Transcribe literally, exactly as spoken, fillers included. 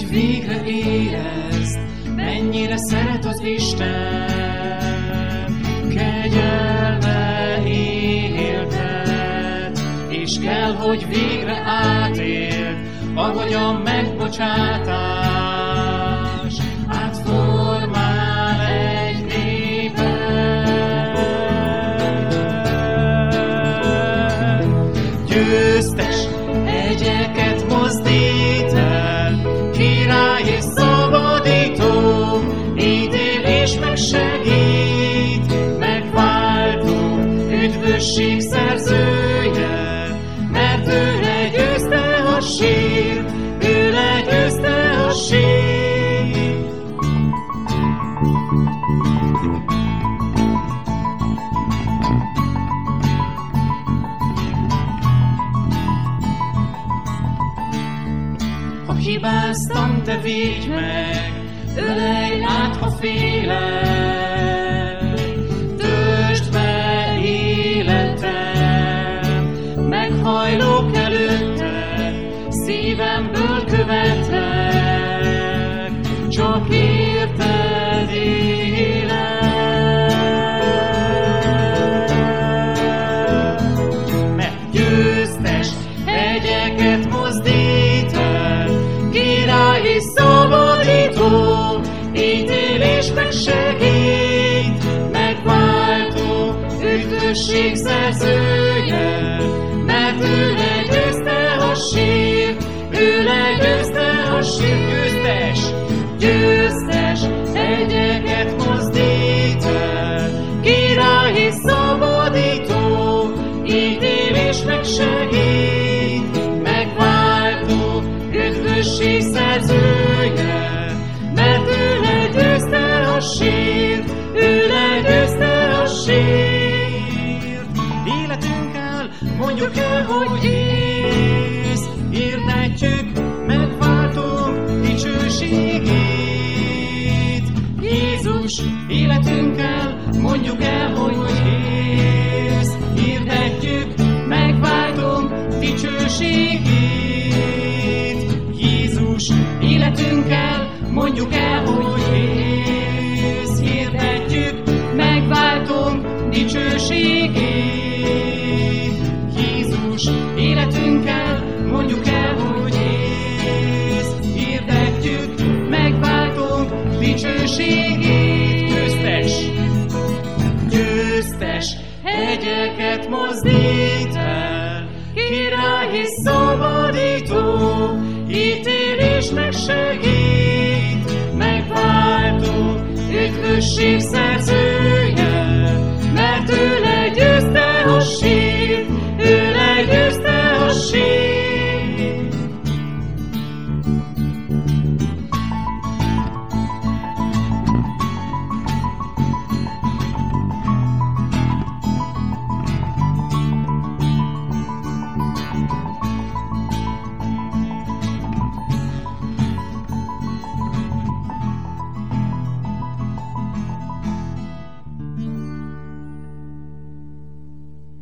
hogy végre érezd, mennyire szeret az Isten. Kegyelme éltet, és kell, hogy végre átéld, ahogy a megbocsátás átformál egy népet. Győztes hegyeket mozdít el, király és szabadító, ítél és megsegít, megváltó, üdvösség szerzője, mert ő legyőzte a sír, ő legyőzte a sír. Ha hibáztam, te védj meg, ölelj át, ha félek, töltsd be életem, meghajlok előtte, szívemből követlek, csak érted élek. Mert győztes hegyeket mozdít el, király és szabadító, ítél és megsegít, megváltó, üdvösség szerzője, mert ő legyőzte a sír, ő legyőzte a sír. Győztes, győztes hegyeket mozdít el, király és szabadító, ítél és megsegít, megváltó, üdvösség szerzője, mert ő legyőzte a sír, ő legyőzte a sír. Életünkkel mondjuk el, hogy élsz, hirdetjük megváltónk dicsőségét. Jézus, életünkkel mondjuk el, hogy élsz, hirdetjük megváltónk dicsőségét. Jézus, életünkkel mondjuk el, hogy élsz, hirdetjük megváltónk dicsőségét. Jézus, életünkkel mondjuk el, hogy élsz, hirdetjük megváltónk dicsőségét. Győztes, győztes hegyeket mozdít el, király és szabadító, ítél és megsegít, megváltó, üdvösség szerző.